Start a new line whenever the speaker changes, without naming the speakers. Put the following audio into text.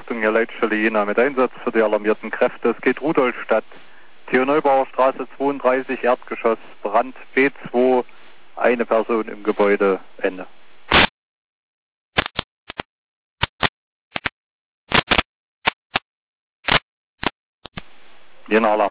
Richtung der Leitstelle Jena mit Einsatz für die alarmierten Kräfte. Es geht Rudolstadt, Theo Neubauer Straße 32, Erdgeschoss, Brand B2, eine Person im Gebäude, Ende. Jena Alarm.